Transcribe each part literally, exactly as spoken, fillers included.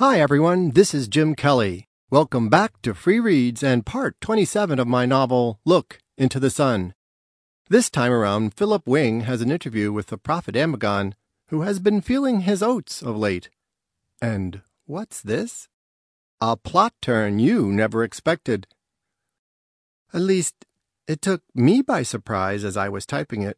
Hi everyone, this is Jim Kelly. Welcome back to Free Reads and part twenty-seven of my novel, Look into the Sun. This time around, Philip Wing has an interview with the prophet Amagon, who has been feeling his oats of late. And what's this? A plot turn you never expected. At least, it took me by surprise as I was typing it.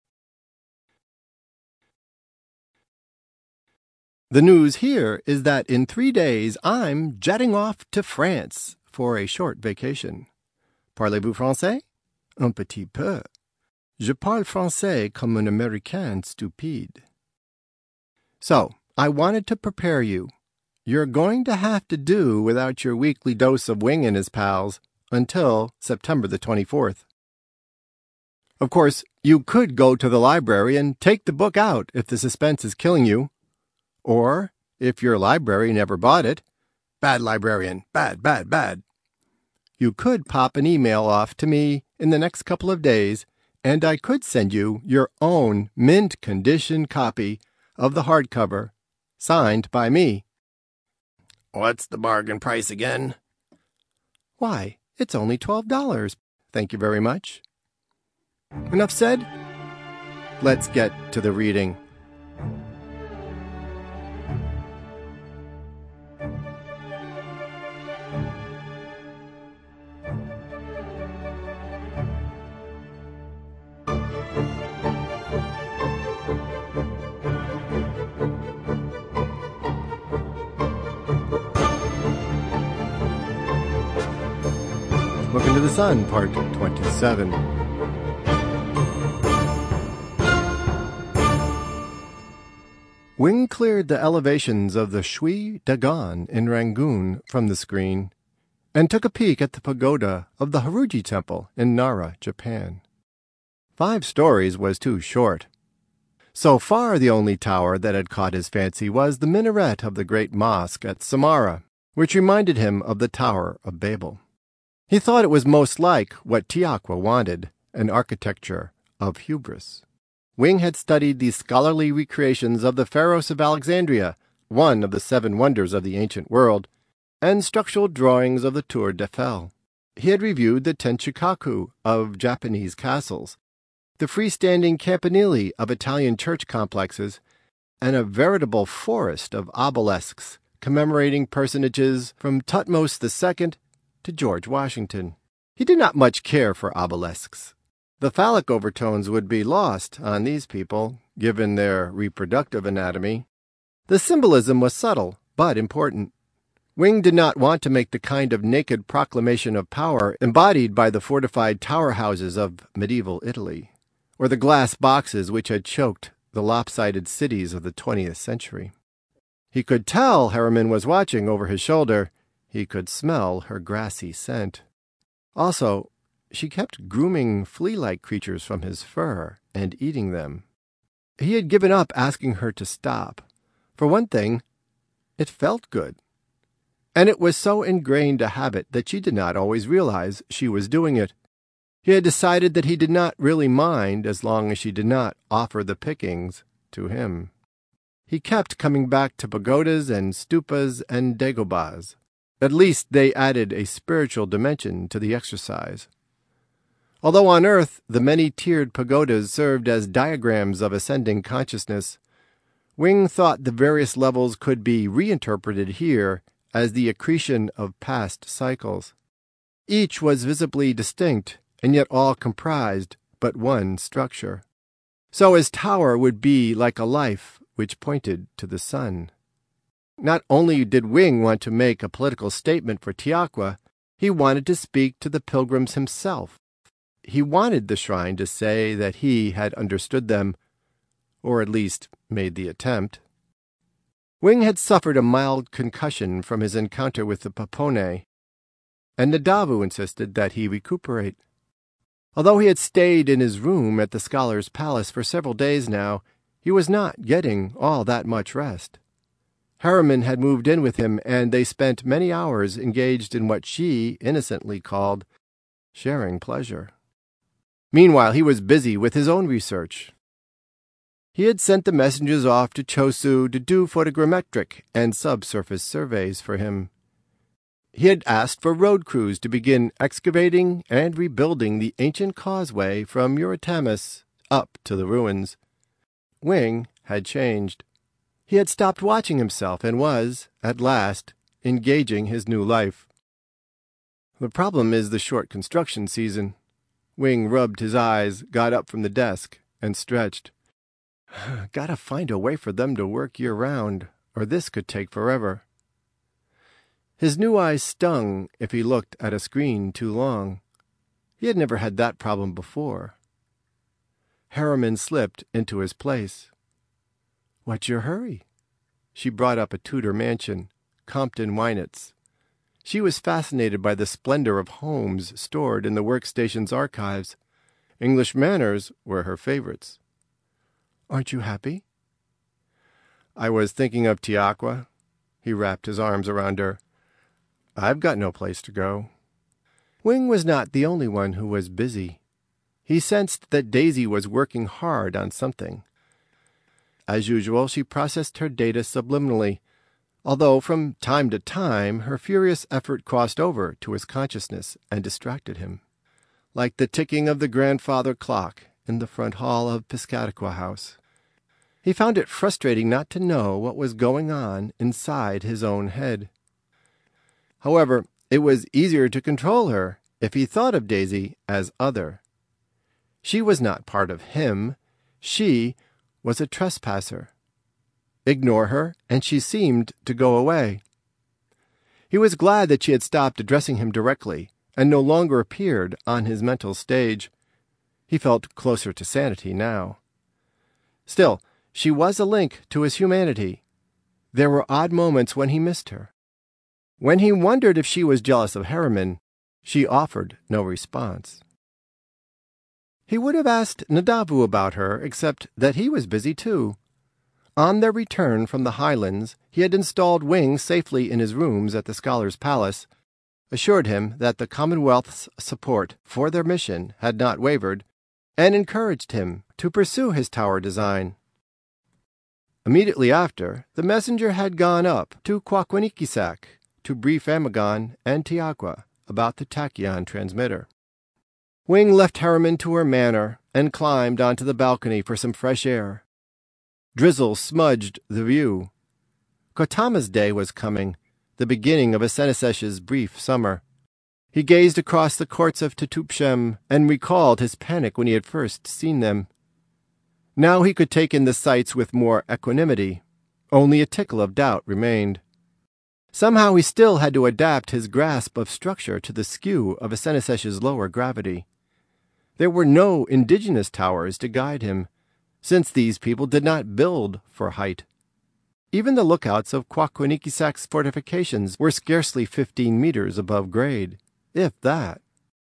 The news here is that in three days I'm jetting off to France for a short vacation. Parlez-vous français? Un petit peu. Je parle français comme un Américain stupide. So, I wanted to prepare you. You're going to have to do without your weekly dose of Wing and his pals until September the twenty-fourth. Of course, you could go to the library and take the book out if the suspense is killing you. Or, if your library never bought it, bad librarian, bad, bad, bad. You could pop an email off to me in the next couple of days, and I could send you your own mint condition copy of the hardcover, signed by me. What's the bargain price again? Why, it's only twelve dollars. Thank you very much. Enough said? Let's get to the reading. Look into the Sun, part twenty-seven. Wing cleared the elevations of the Shui Dagon in Rangoon from the screen and took a peek at the pagoda of the Haruji Temple in Nara, Japan. Five stories was too short. So far, the only tower that had caught his fancy was the minaret of the great mosque at Samarra, which reminded him of the Tower of Babel. He thought it was most like what Tiaqua wanted, an architecture of hubris. Wing had studied the scholarly recreations of the Pharos of Alexandria, one of the seven wonders of the ancient world, and structural drawings of the Tour d'Eiffel. He had reviewed the Tenchikaku of Japanese castles, the freestanding campanili of Italian church complexes, and a veritable forest of obelisks commemorating personages from Thutmose the Second to George Washington. He did not much care for obelisks. The phallic overtones would be lost on these people, given their reproductive anatomy. The symbolism was subtle, but important. Wing did not want to make the kind of naked proclamation of power embodied by the fortified tower houses of medieval Italy, or the glass boxes which had choked the lopsided cities of the twentieth century. He could tell Harriman was watching over his shoulder. He could smell her grassy scent. Also, she kept grooming flea-like creatures from his fur and eating them. He had given up asking her to stop. For one thing, it felt good. And it was so ingrained a habit that she did not always realize she was doing it. He had decided that he did not really mind as long as she did not offer the pickings to him. He kept coming back to pagodas and stupas and dagobas. At least they added a spiritual dimension to the exercise. Although on Earth the many-tiered pagodas served as diagrams of ascending consciousness, Wing thought the various levels could be reinterpreted here as the accretion of past cycles. Each was visibly distinct, and yet all comprised but one structure. So his tower would be like a life which pointed to the sun. Not only did Wing want to make a political statement for Tiaqua, he wanted to speak to the pilgrims himself. He wanted the shrine to say that he had understood them, or at least made the attempt. Wing had suffered a mild concussion from his encounter with the Papone, and Nadavu insisted that he recuperate. Although he had stayed in his room at the Scholar's Palace for several days now, he was not getting all that much rest. Harriman had moved in with him, and they spent many hours engaged in what she innocently called sharing pleasure. Meanwhile, he was busy with his own research. He had sent the messengers off to Chosu to do photogrammetric and subsurface surveys for him. He had asked for road crews to begin excavating and rebuilding the ancient causeway from Euretamus up to the ruins. Wing had changed. He had stopped watching himself and was, at last, engaging his new life. The problem is the short construction season. Wing rubbed his eyes, got up from the desk, and stretched. Gotta find a way for them to work year-round, or this could take forever. His new eyes stung if he looked at a screen too long. He had never had that problem before. Harriman slipped into his place. "What's your hurry?" She brought up a Tudor mansion, Compton Wynitz. She was fascinated by the splendor of homes stored in the workstation's archives. English manners were her favorites. "Aren't you happy?" "I was thinking of Tiaqua." He wrapped his arms around her. "I've got no place to go." Wing was not the only one who was busy. He sensed that Daisy was working hard on something. As usual, she processed her data subliminally, although from time to time her furious effort crossed over to his consciousness and distracted him, like the ticking of the grandfather clock in the front hall of Piscataqua House. He found it frustrating not to know what was going on inside his own head. However, it was easier to control her if he thought of Daisy as other. She was not part of him. She was a trespasser. Ignore her, and she seemed to go away. He was glad that she had stopped addressing him directly and no longer appeared on his mental stage. He felt closer to sanity now. Still, she was a link to his humanity. There were odd moments when he missed her. When he wondered if she was jealous of Harriman, she offered no response. He would have asked Nadavu about her, except that he was busy too. On their return from the Highlands, he had installed Wing safely in his rooms at the Scholar's Palace, assured him that the Commonwealth's support for their mission had not wavered, and encouraged him to pursue his tower design. Immediately after, the messenger had gone up to Quaquinikisak to brief Amagon and Tiaqua about the tachyon transmitter. Wing left Harriman to her manor and climbed onto the balcony for some fresh air. Drizzle smudged the view. Kotama's day was coming, the beginning of Asenesesh's brief summer. He gazed across the courts of Tutupshem and recalled his panic when he had first seen them. Now he could take in the sights with more equanimity. Only a tickle of doubt remained. Somehow he still had to adapt his grasp of structure to the skew of Asenesesh's lower gravity. There were no indigenous towers to guide him, since these people did not build for height. Even the lookouts of Quaquiniquisac's fortifications were scarcely fifteen meters above grade, if that.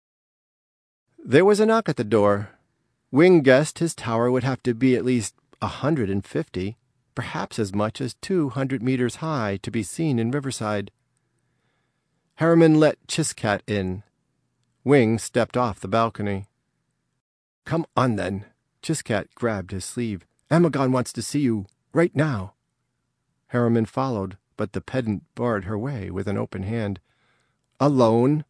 There was a knock at the door. Wing guessed his tower would have to be at least a hundred and fifty, perhaps as much as two hundred meters high to be seen in Riverside. Harriman let Chiscat in. Wing stepped off the balcony. "Come on, then." Chiscat grabbed his sleeve. "Amagon wants to see you, right now." Harriman followed, but the pedant barred her way with an open hand. "Alone?"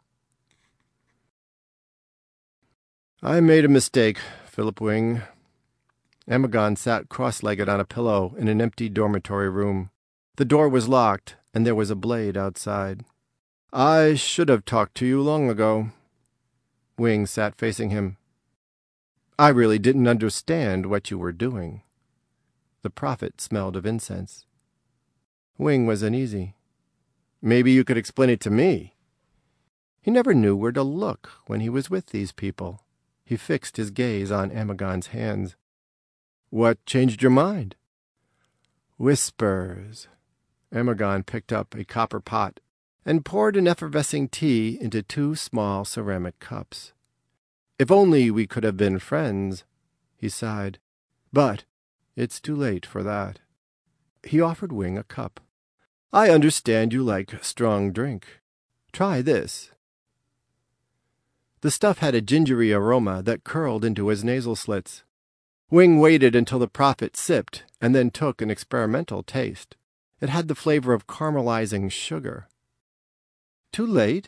"I made a mistake, Philip Wing." Amagon sat cross-legged on a pillow in an empty dormitory room. The door was locked, and there was a blade outside. "I should have talked to you long ago." Wing sat facing him. "I really didn't understand what you were doing." The prophet smelled of incense. Wing was uneasy. "Maybe you could explain it to me." He never knew where to look when he was with these people. He fixed his gaze on Amagon's hands. "What changed your mind?" "Whispers." Amagon picked up a copper pot and poured an effervescing tea into two small ceramic cups. "If only we could have been friends," he sighed. "But it's too late for that." He offered Wing a cup. "I understand you like strong drink. Try this." The stuff had a gingery aroma that curled into his nasal slits. Wing waited until the prophet sipped and then took an experimental taste. It had the flavor of caramelizing sugar. Too late?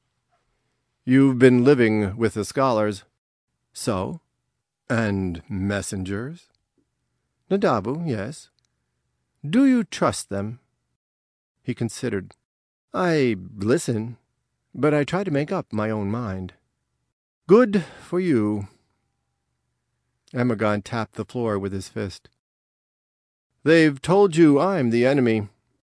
You've been living with the scholars. So? And messengers? Nadabu, yes. Do you trust them? He considered. I listen, but I try to make up my own mind. Good for you. Emagon tapped the floor with his fist. They've told you I'm the enemy.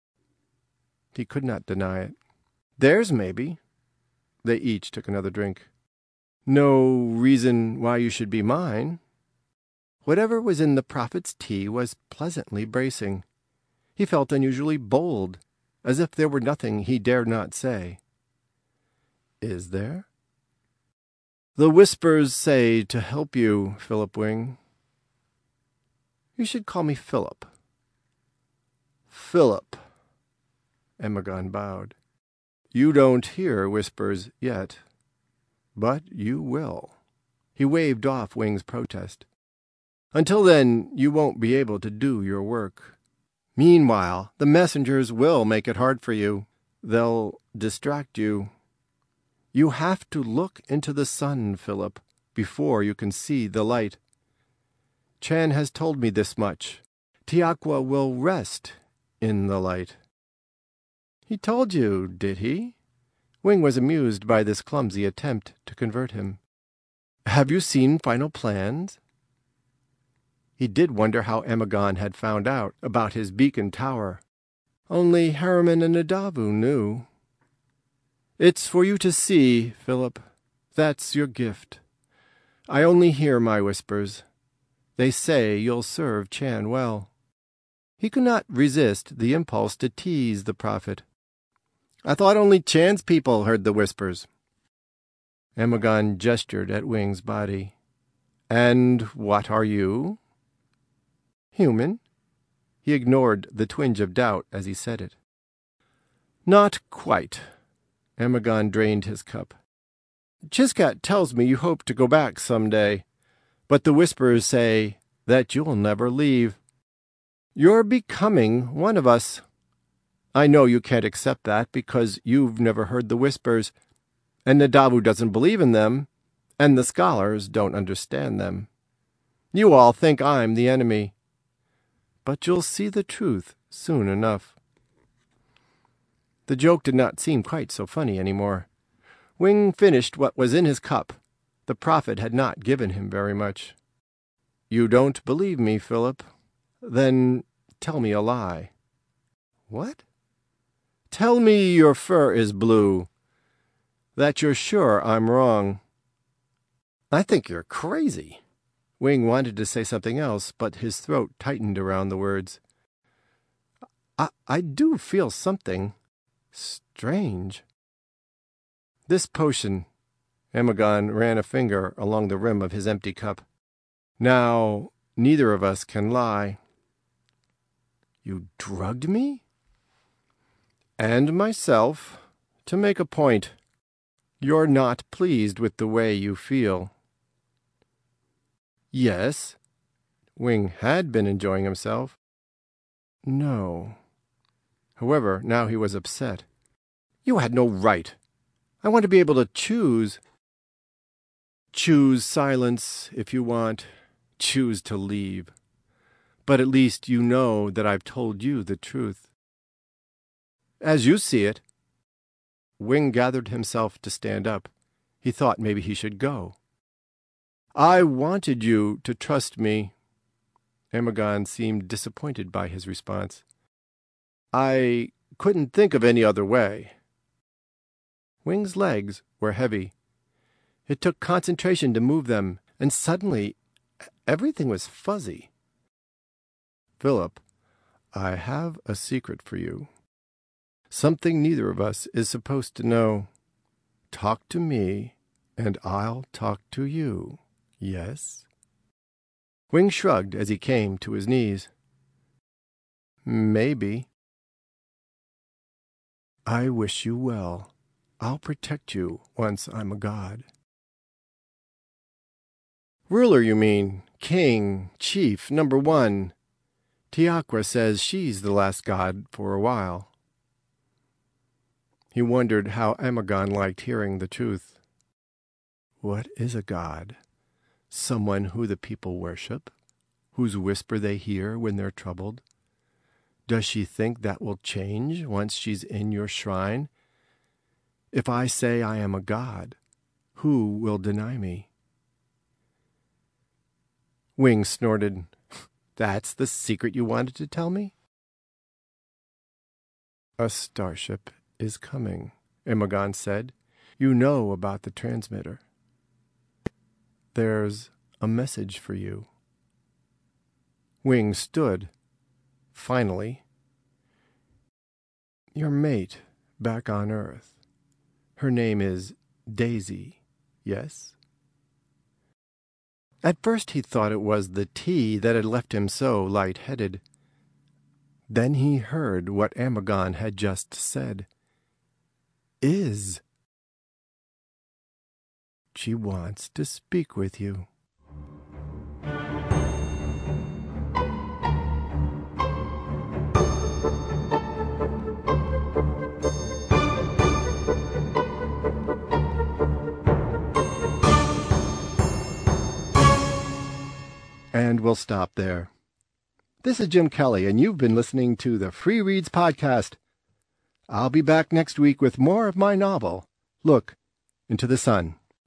He could not deny it. Theirs, maybe. They each took another drink. No reason why you should be mine. Whatever was in the prophet's tea was pleasantly bracing. He felt unusually bold, as if there were nothing he dared not say. Is there? The whispers say to help you, Philip Wing. You should call me Philip. Philip. Emagon bowed. You don't hear whispers yet, but you will. He waved off Wing's protest. Until then, you won't be able to do your work. Meanwhile, the messengers will make it hard for you. They'll distract you. You have to look into the sun, Philip, before you can see the light. Chan has told me this much. Tiaqua will rest in the light. He told you, did he? Wing was amused by this clumsy attempt to convert him. Have you seen final plans? He did wonder how Emagon had found out about his beacon tower. Only Harriman and Nadavu knew. It's for you to see, Philip. That's your gift. I only hear my whispers. They say you'll serve Chan well. He could not resist the impulse to tease the prophet. I thought only Chan's people heard the whispers. Emagon gestured at Wing's body. And what are you? Human. He ignored the twinge of doubt as he said it. Not quite. Emagon drained his cup. Chizkat tells me you hope to go back some day, but the whispers say that you'll never leave. You're becoming one of us. I know you can't accept that because you've never heard the whispers, and Nadavu doesn't believe in them, and the scholars don't understand them. You all think I'm the enemy, but you'll see the truth soon enough. The joke did not seem quite so funny anymore. Wing finished what was in his cup. The prophet had not given him very much. You don't believe me, Philip? Then tell me a lie. What? Tell me your fur is blue. That you're sure I'm wrong. I think you're crazy. Wing wanted to say something else, but his throat tightened around the words. I, I do feel something strange. This potion. Emagon ran a finger along the rim of his empty cup. Now, neither of us can lie. You drugged me? And myself, to make a point. You're not pleased with the way you feel. Yes. Wing had been enjoying himself. No. However, now he was upset. You had no right. I want to be able to choose. Choose silence if you want. Choose to leave. But at least you know that I've told you the truth. As you see it. Wing gathered himself to stand up. He thought maybe he should go. I wanted you to trust me. Emagon seemed disappointed by his response. I couldn't think of any other way. Wing's legs were heavy. It took concentration to move them, and suddenly everything was fuzzy. Philip, I have a secret for you. Something neither of us is supposed to know. Talk to me, and I'll talk to you. Yes? Wing shrugged as he came to his knees. Maybe. I wish you well. I'll protect you once I'm a god. Ruler, you mean? king, chief, number one. Tiaqua says she's the last god for a while. He wondered how Amagon liked hearing the truth. What is a god? Someone who the people worship? Whose whisper they hear when they're troubled? Does she think that will change once she's in your shrine? If I say I am a god, who will deny me? Wing snorted. That's the secret you wanted to tell me? A starship is coming, Amagon said. You know about the transmitter. There's a message for you. Wing stood. Finally. Your mate back on Earth. Her name is Daisy, yes? At first he thought it was the tea that had left him so light-headed. Then he heard what Amagon had just said. Is. She wants to speak with you. And we'll stop there. This is Jim Kelly, and you've been listening to the Free Reads Podcast. I'll be back next week with more of my novel, Look into the Sun.